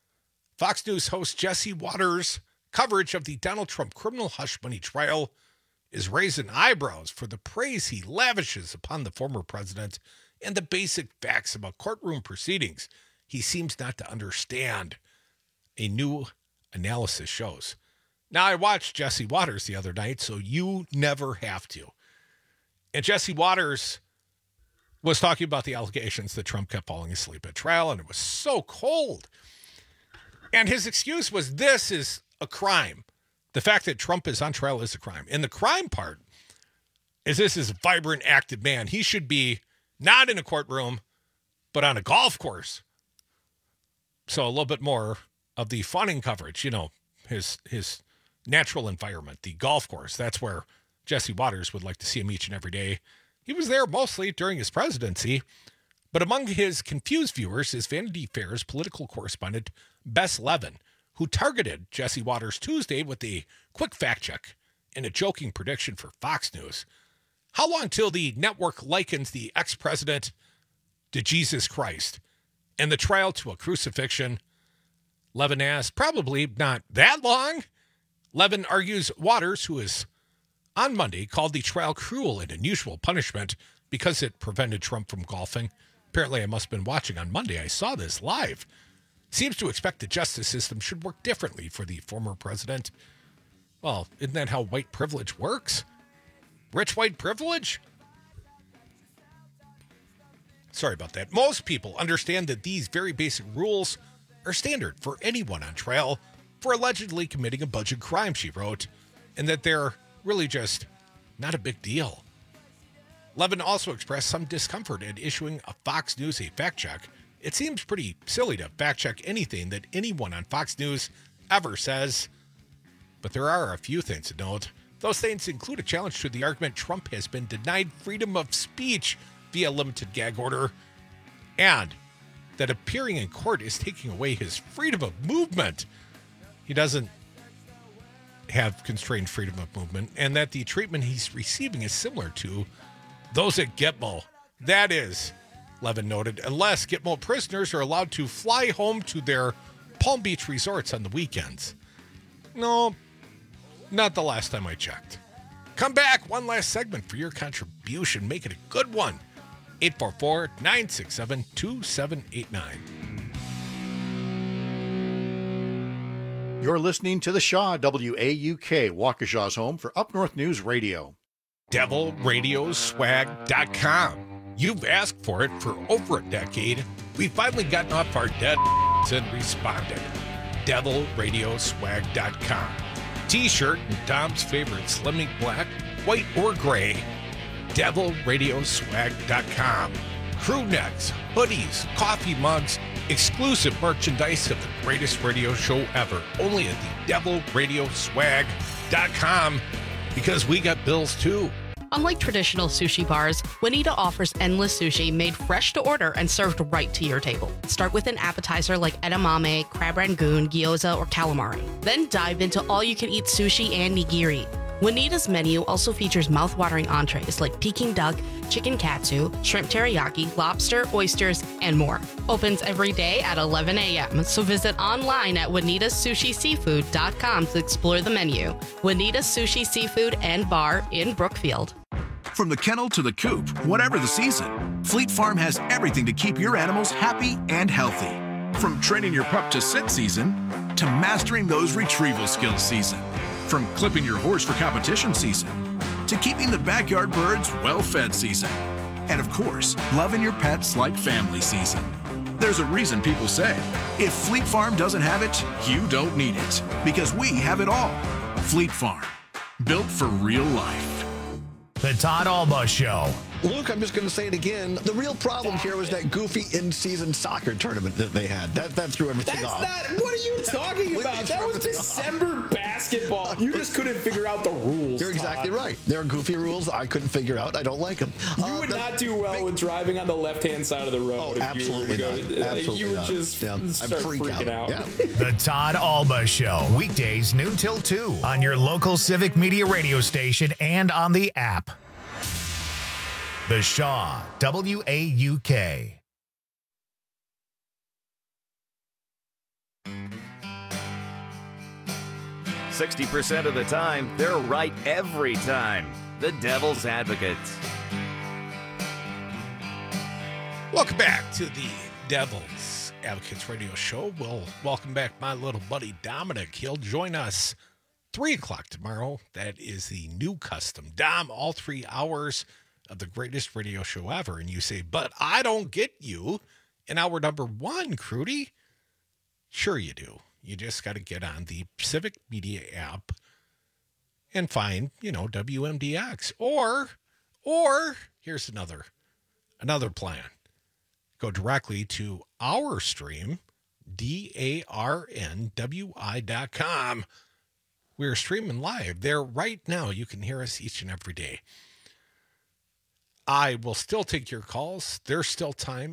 Fox News host Jesse Waters' coverage of the Donald Trump criminal hush money trial is raising eyebrows for the praise he lavishes upon the former president and the basic facts about courtroom proceedings he seems not to understand, a new analysis shows. Now, I watched Jesse Waters the other night, so you never have to. And Jesse Waters was talking about the allegations that Trump kept falling asleep at trial, and it was so cold. And his excuse was, this is a crime. The fact that Trump is on trial is a crime. And the crime part is this is a vibrant, active man. He should be not in a courtroom, but on a golf course. So a little bit more of the fawning coverage, his natural environment, the golf course. That's where Jesse Waters would like to see him each and every day. He was there mostly during his presidency, but among his confused viewers is Vanity Fair's political correspondent, Bess Levin, who targeted Jesse Waters Tuesday with a quick fact check and a joking prediction for Fox News. How long till the network likens the ex-president to Jesus Christ and the trial to a crucifixion? Levin asked, probably not that long. Levin argues Waters, who is on Monday called the trial cruel and unusual punishment because it prevented Trump from golfing. Apparently, I must have been watching on Monday. I saw this live. Seems to expect the justice system should work differently for the former president. Well, isn't that how white privilege works? Rich white privilege? Sorry about that. Most people understand that these very basic rules are standard for anyone on trial for allegedly committing a bunch of crimes, she wrote, and that they're really just not a big deal. Levin also expressed some discomfort at issuing a Fox News a fact check. It seems pretty silly to fact check anything that anyone on Fox News ever says, but there are a few things to note. Those things include a challenge to the argument Trump has been denied freedom of speech via limited gag order, and that appearing in court is taking away his freedom of movement. He doesn't have constrained freedom of movement, and that the treatment he's receiving is similar to those at Gitmo. That is, Levin noted, unless Gitmo prisoners are allowed to fly home to their Palm Beach resorts on the weekends. No, not the last time I checked. Come back, one last segment for your contribution. Make it a good one. 844-967-2789. You're listening to the Shaw, WAUK, Waukesha's home for Up North News Radio. DevilRadioswag.com. You've asked for it for over a decade. We've finally gotten off our dead and responded. DevilRadioswag.com. T-shirt and Dom's favorite Slimming Black, white or gray. DevilRadioswag.com. Crew necks, hoodies, coffee mugs, exclusive merchandise of the greatest radio show ever. Only at the DevilRadioswag.com, because we got bills too. Unlike traditional sushi bars, Juanita offers endless sushi made fresh to order and served right to your table. Start with an appetizer like edamame, crab rangoon, gyoza, or calamari. Then dive into all-you-can-eat sushi and nigiri. Juanita's menu also features mouth-watering entrees like Peking duck, chicken katsu, shrimp teriyaki, lobster, oysters, and more. Opens every day at 11 a.m., so visit online at JuanitaSushiSeafood.com to explore the menu. Juanita's Sushi Seafood and Bar in Brookfield. From the kennel to the coop, whatever the season, Fleet Farm has everything to keep your animals happy and healthy. From training your pup to sit season to mastering those retrieval skills season. From clipping your horse for competition season to keeping the backyard birds well-fed season. And of course, loving your pets like family season. There's a reason people say, if Fleet Farm doesn't have it, you don't need it. Because we have it all. Fleet Farm. Built for real life. The Todd Alba Show. Luke, I'm just going to say it again. The real problem here was that goofy in-season soccer tournament that they had. That threw everything off. What are you talking about? That was December basketball. You just couldn't figure out the rules. You're exactly right. There are goofy rules I couldn't figure out. I don't like them. You would not do well with driving on the left-hand side of the road. Oh, absolutely not. Absolutely you would not. just start freaking out. Yeah. The Todd Alba Show. Weekdays noon till 2 on your local Civic Media radio station and on the app. The Shaw, WAUK. "60% of the time, they're right every time. The Devil's Advocates." Welcome back to the Devil's Advocates radio show. We'll welcome back my little buddy Dominic. He'll join us 3 o'clock tomorrow. That is the new custom. Dom, all 3 hours of the greatest radio show ever. And you say, but I don't get you in hour number 1, Crudy. Sure you do. You just got to get on the Civic Media app and find, WMDX. Or here's another plan. Go directly to our stream, DARNWI.com. We're streaming live there right now. You can hear us each and every day. I will still take your calls. There's still time,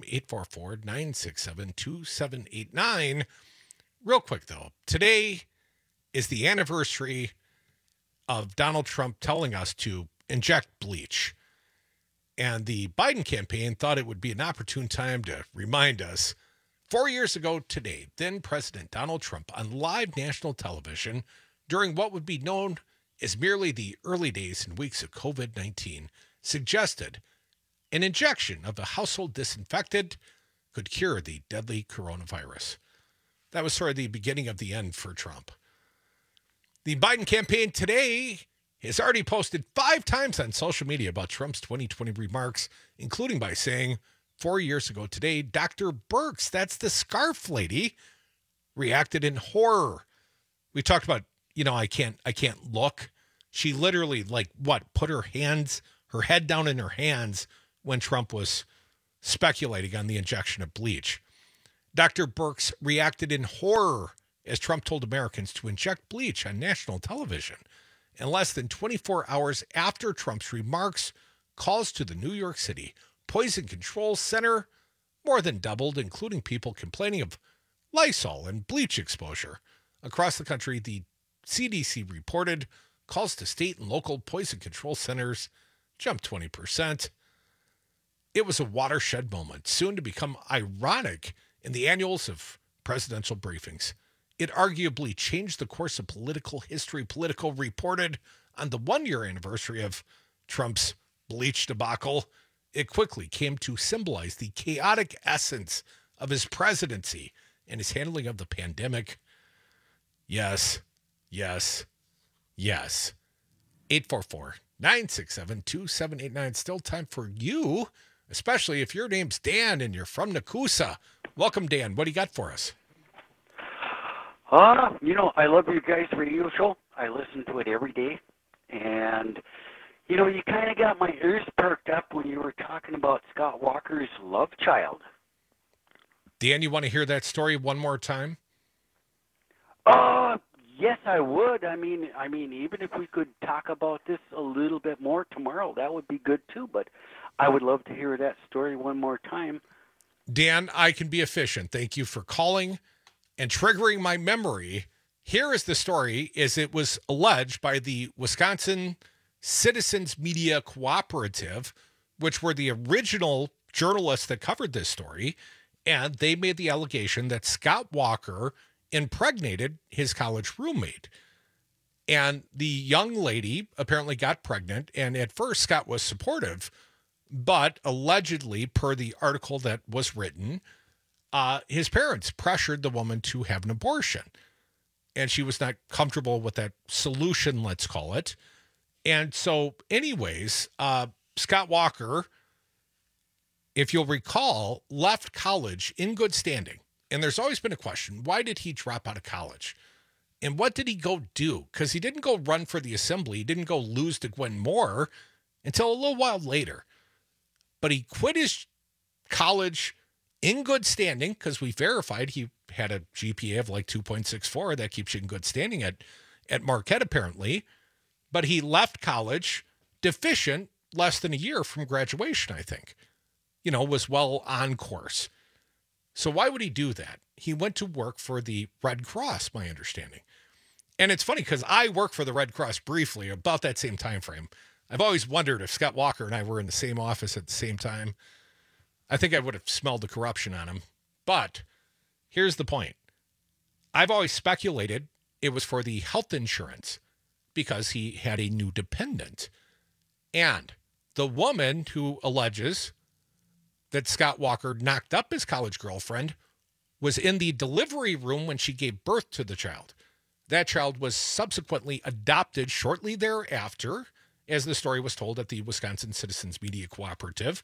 844-967-2789. Real quick, though, today is the anniversary of Donald Trump telling us to inject bleach. And the Biden campaign thought it would be an opportune time to remind us, 4 years ago today, then President Donald Trump on live national television during what would be known as merely the early days and weeks of COVID-19, suggested an injection of a household disinfectant could cure the deadly coronavirus. That was sort of the beginning of the end for Trump. The Biden campaign today has already posted 5 times on social media about Trump's 2020 remarks, including by saying, 4 years ago today, Dr. Birx, that's the scarf lady, reacted in horror. We talked about, I can't look. She literally put her head down in her hands when Trump was speculating on the injection of bleach. Dr. Birx reacted in horror as Trump told Americans to inject bleach on national television. And less than 24 hours after Trump's remarks, calls to the New York City Poison Control Center more than doubled, including people complaining of Lysol and bleach exposure. Across the country, the CDC reported calls to state and local poison control centers jumped 20%. It was a watershed moment, soon to become ironic in the annuals of presidential briefings. It arguably changed the course of political history. Politico reported on the 1-year anniversary of Trump's bleach debacle. It quickly came to symbolize the chaotic essence of his presidency and his handling of the pandemic. Yes. 844-967-2789. Still time for you, especially if your name's Dan and you're from Nakusa. Welcome, Dan. What do you got for us? I love your guys' radio show. I listen to it every day. And, you kind of got my ears perked up when you were talking about Scott Walker's love child. Dan, you want to hear that story one more time? Yes, I would. I mean, even if we could talk about this a little bit more tomorrow, that would be good too. But I would love to hear that story one more time. Dan, I can be efficient. Thank you for calling and triggering my memory. Here is the story, as it was alleged by the Wisconsin Citizens Media Cooperative, which were the original journalists that covered this story, and they made the allegation that Scott Walker impregnated his college roommate. And the young lady apparently got pregnant, and at first Scott was supportive, but allegedly, per the article that was written, his parents pressured the woman to have an abortion. And she was not comfortable with that solution, let's call it. And so anyways, Scott Walker, if you'll recall, left college in good standing. And there's always been a question, why did he drop out of college? And what did he go do? Because he didn't go run for the assembly. He didn't go lose to Gwen Moore until a little while later. But he quit his college in good standing, because we verified he had a GPA of like 2.64. That keeps you in good standing at Marquette, apparently. But he left college deficient less than a year from graduation, I think. Was well on course. So why would he do that? He went to work for the Red Cross, my understanding. And it's funny because I worked for the Red Cross briefly about that same time frame. I've always wondered if Scott Walker and I were in the same office at the same time. I think I would have smelled the corruption on him. But here's the point. I've always speculated it was for the health insurance because he had a new dependent. And the woman who alleges that Scott Walker knocked up his college girlfriend was in the delivery room when she gave birth to the child. That child was subsequently adopted shortly thereafter, as the story was told at the Wisconsin Citizens Media Cooperative.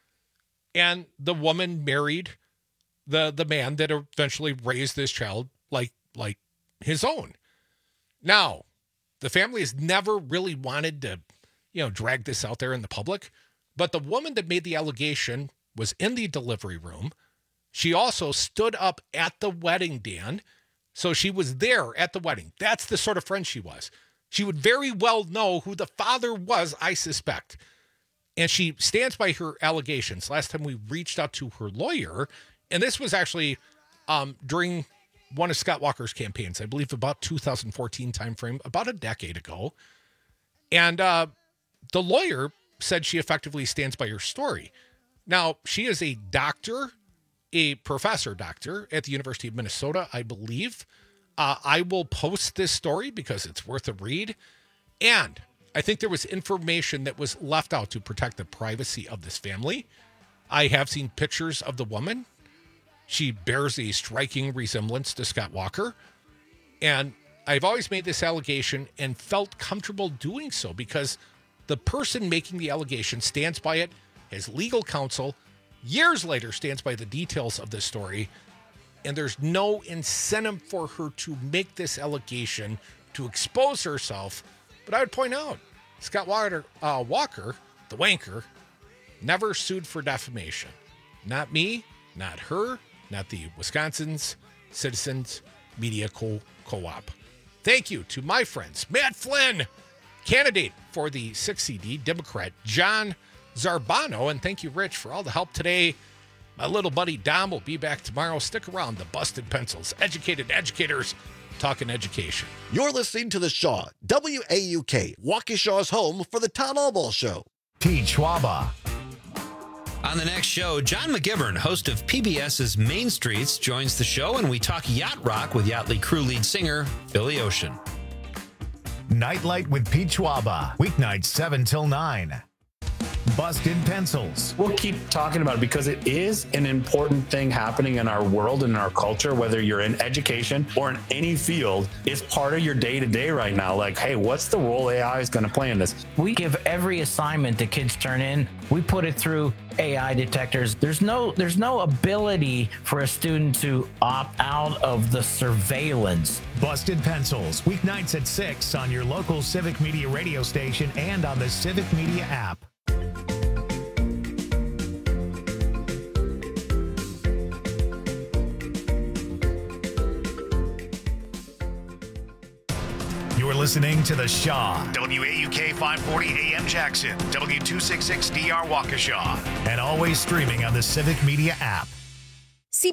And the woman married the man that eventually raised this child like his own. Now, the family has never really wanted to, drag this out there in the public. But the woman that made the allegation was in the delivery room. She also stood up at the wedding, Dan. So she was there at the wedding. That's the sort of friend she was. She would very well know who the father was, I suspect. And she stands by her allegations. Last time we reached out to her lawyer, and this was actually during one of Scott Walker's campaigns, I believe about 2014 timeframe, about a decade ago. And the lawyer said she effectively stands by her story. Now, she is a doctor, a professor doctor at the University of Minnesota, I believe. I will post this story because it's worth a read. And I think there was information that was left out to protect the privacy of this family. I have seen pictures of the woman. She bears a striking resemblance to Scott Walker. And I've always made this allegation and felt comfortable doing so because the person making the allegation stands by it. His legal counsel, years later, stands by the details of this story, and there's no incentive for her to make this allegation, to expose herself. But I would point out, Scott Walker, the wanker, never sued for defamation. Not me, not her, not the Wisconsin's Citizens Media Co-op. Thank you to my friends, Matt Flynn, candidate for the 6th CD, Democrat John Zarbano, and thank you, Rich, for all the help today. My little buddy Dom will be back tomorrow. Stick around. The Busted Pencils, educated educators talking education. You're listening to the Shaw, WAUK, Waukesha's home for the Town Hall Ball Show. Pete Schwaba. On the next show, John McGivern, host of PBS's Main Streets, joins the show, and we talk yacht rock with Yachtly crew lead singer Billy Ocean. Nightlight with Pete Schwaba, weeknights 7 till 9. Busted Pencils. We'll keep talking about it because it is an important thing happening in our world and in our culture, whether you're in education or in any field. It's part of your day-to-day right now. Like, hey, what's the role AI is going to play in this? We give every assignment that kids turn in, we put it through AI detectors. There's no ability for a student to opt out of the surveillance. Busted Pencils, weeknights at 6 on your local Civic Media radio station and on the Civic Media app. You're listening to The Shaw, WAUK 540 AM Jackson, W266DR Waukesha, and always streaming on the Civic Media app.